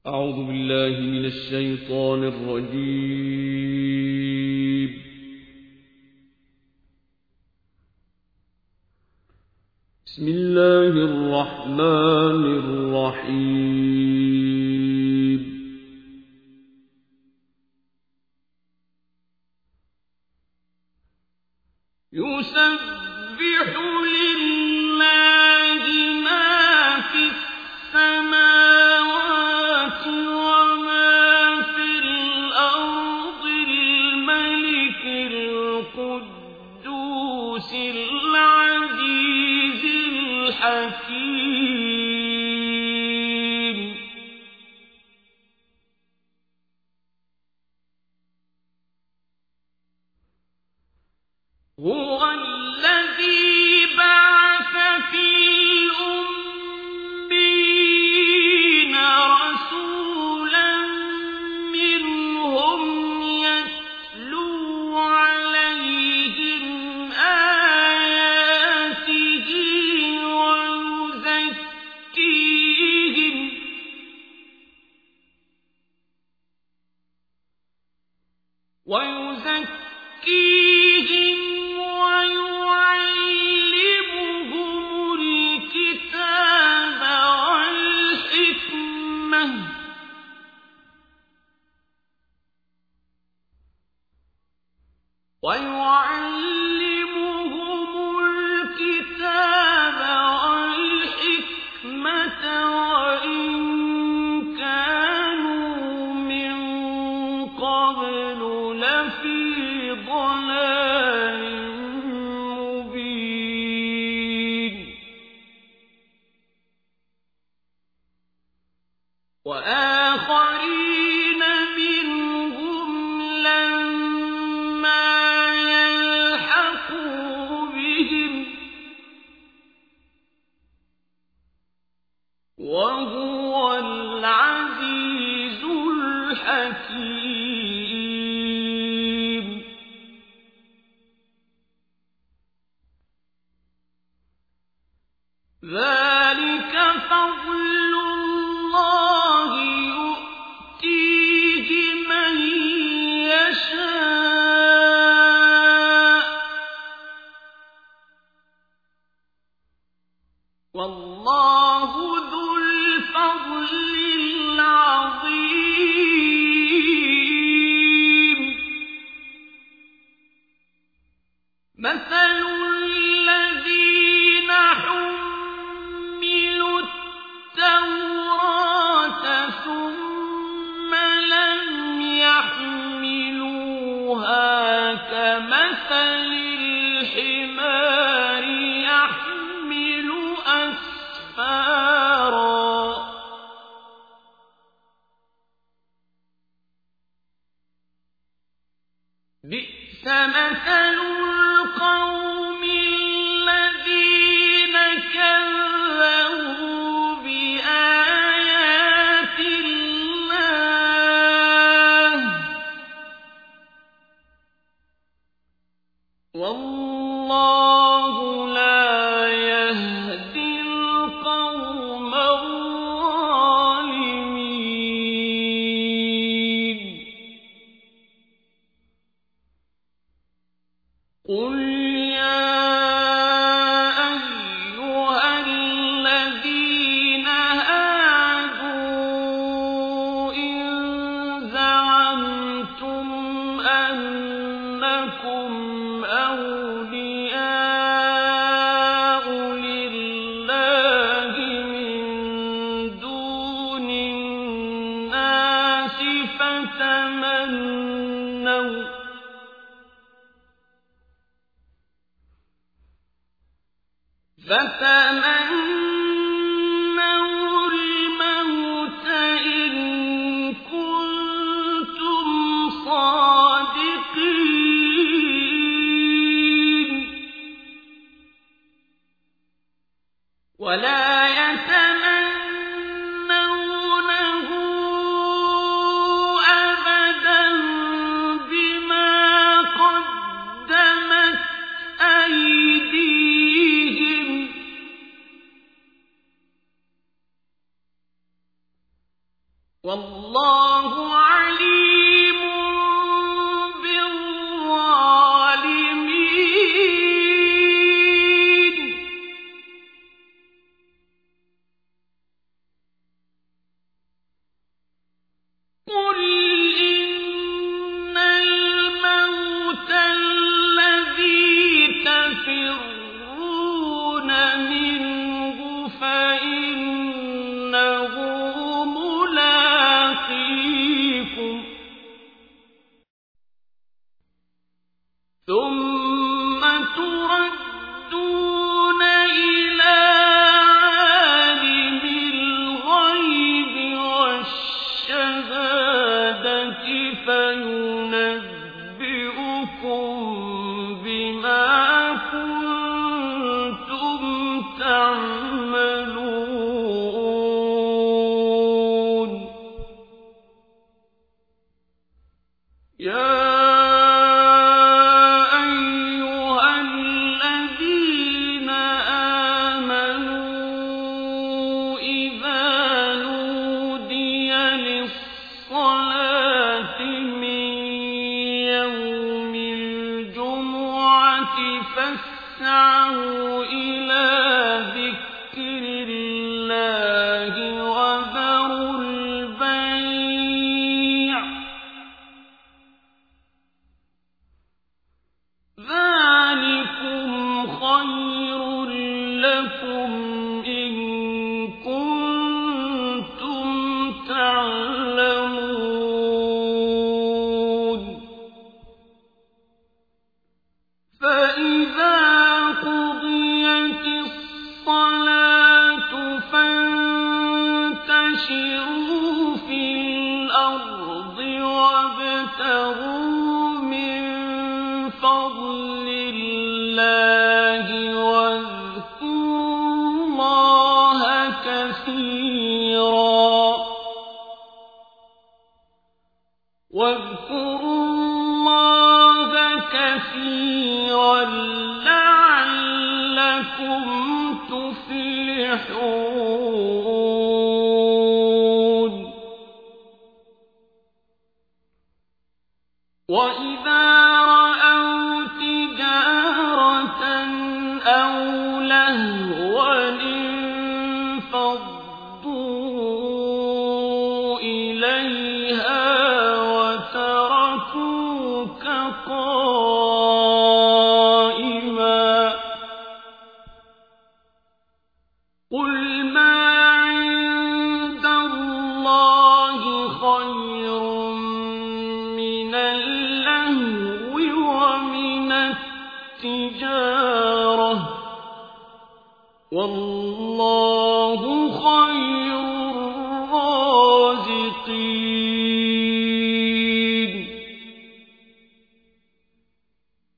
أعوذ بالله من الشيطان الرجيم. بسم الله الرحمن الرحيم. يسبح لله ما في السماوات وما في الأرض الملك القدوس العزيز الحكيم. هو الذي بعث في الأميين رسولا منهم يتلو عليهم آياته ويزكيهم ويعلمهم الكتاب والحكمة وإن كانوا من قبل لفي ضلال مبين. وآخرين منهم لما يلحقوا بهم وهو العزيز الحكيم. ذلك فضل الله يؤتيه من يشاء والله ذو الفضل العظيم. مثل الذين حملوا التوراة ثم لم يحملوها كمثل الحمار يحمل أسفارا بئس مثل القوم الذين كذبوا بآيات الله والله لا يهدي القوم الظالمين. قل يا أيها الذين هادوا إن زعمتم أنكم أولياء لله من دون الناس فتمنوا الموت إن كنتم صادقين ولا يتمنونه أبدا بما قدمت أيديهم والله عليم بالظالمين قل إن الموت الذي تفرون منه فإنه ملاقيكم ثم تردون إلى عالم الغيب والشهادة فينبئكم بما كنتم تعملون يا أيها الذين آمنوا إذا نودي للصلاة من يوم الجمعة فاسعوا إلى ذكر الله وذروا البيع ذلكم خير لكم إن كنتم تعلمون فإذا قضيت الصلاة فانتشروا في الأرض وابتغوا من فضل الله واذكروا الله كثيرا لعلكم تفلحون وإذا رأوا تجارة أو لهوا انفضوا إليها وتركوك قائما قل ما عند الله خير من اللهو ومن التجارة والله خير